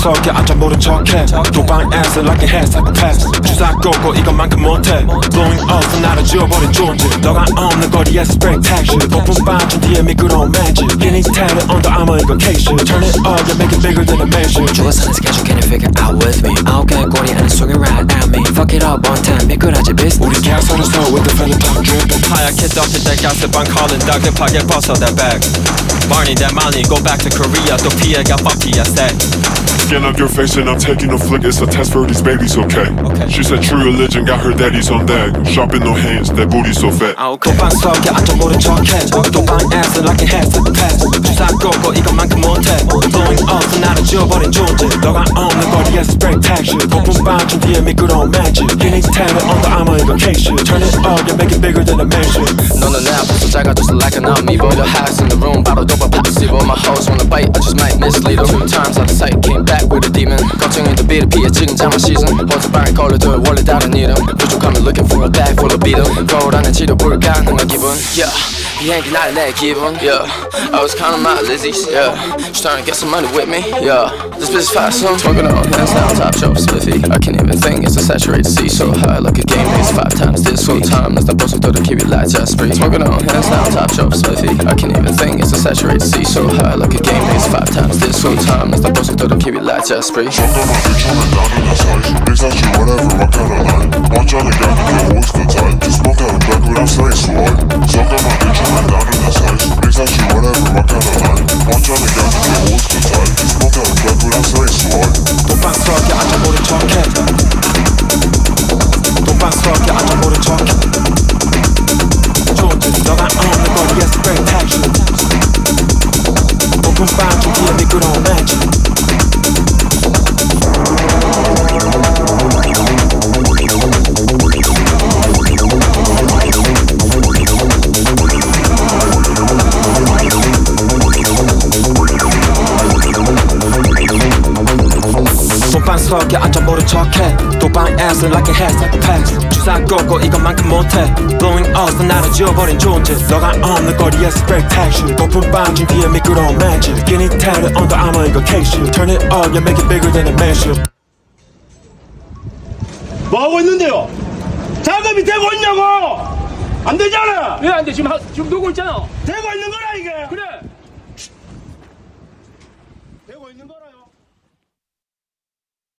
속에 앉아 모른 척해 도방 answer like a head psychopath 주사 꽂고 이것만큼 못해 Blowing up 나를 지워버린 존재 너가 없는 거리에서 spectacular 높은 반쯤 뒤에 미끄러운 magic Getting tatted on the armor 이거 K-shit Turn it up, you make it bigger than a mansion 죽어서는 스케줄 can't figure out with me 아홉 개의 꼬리 안에 swinging right at me Fuck it up one time 미끄러지 business 우리 개설에서 with the feather top dripping 하얗게 덮일 때 가스방 calling 다급하게 벗어 that bag Barney that money go back to Korea 또 피해가 fuck I said Scan up your face and I'm taking a flick. It's a test for these babies, okay? She said true religion got her daddy's on that. Shopping no hands, that booty so fat. 도방 속에 앉아 모른 척해 도방 answer like a head psychopath 주사 꽂고 이것만큼 못해 Blowing up 나를 지워버린 존재 너가 없는 거리에서 spectacular 높은 반쯤 뒤에 미끄러운 magic Getting tatted on the armor 이거 K-shit Turn it up, you make it bigger than a mansion 너는 내 앞에서 작아져서 like an amoeba The highest in the room 바로 도박 passive My hoes wanna bite, I just might mislead them 2 times out of sight, came back with a demon 걱정이 더 비를 피해 지금 잠만 season 호주방에 걸려도 원래 다른 이름 부족하면 looking for a bag full of beat 거울 안에 치료 불가능한 기분 Yeah, 비행기 날에 내 기분 Yeah, I was counting my Lizzies Yeah, just trying to get some money with me Yeah, this bitch fast so smoking on hands down top shelf spiffy I can't even think it's a saturated sea so high like a game is 5 times this full time that's the boss of the kiwi light just spree smoking on hands down top shelf spiffy I can't even think it's a saturated sea so high like a game is 5 times this full time that's the boss of the kiwi light just spree 잠깐만 비추면 나는 내 size 빅사치 whatever my kind of line 완전히 가는 게 always the time Just smoke out and back without saying swag 잠깐만 비추면 나는 내 size 빅사치 whatever my kind of line 완전히 가는 게 always the time Just smoke out and back without saying swag 도방 속에 앉아 모른 척해 도방 속에 앉아 모른 척해 존재 너가 없는 거리에서 spectacular 높은 반쯤 뒤에 미끄러운 magic 도방 속에 앉아 모른 척해 도방 answer like a head psychopath 주사 꽂고 이것만큼 못해 Blowing up 나를 지워버린 존재 너가 없는 거리에서 spectacular 높은 반쯤 뒤에 미끄러운 magic Getting tatted on the armor 이거 K-shit Turn it up, you make it bigger than a mansion 뭐하고 있는데요? 작업이 되고 있냐고! 안 되잖아! 왜 안 돼? 지금 놀고 있잖아. 되고 있는 거라니까!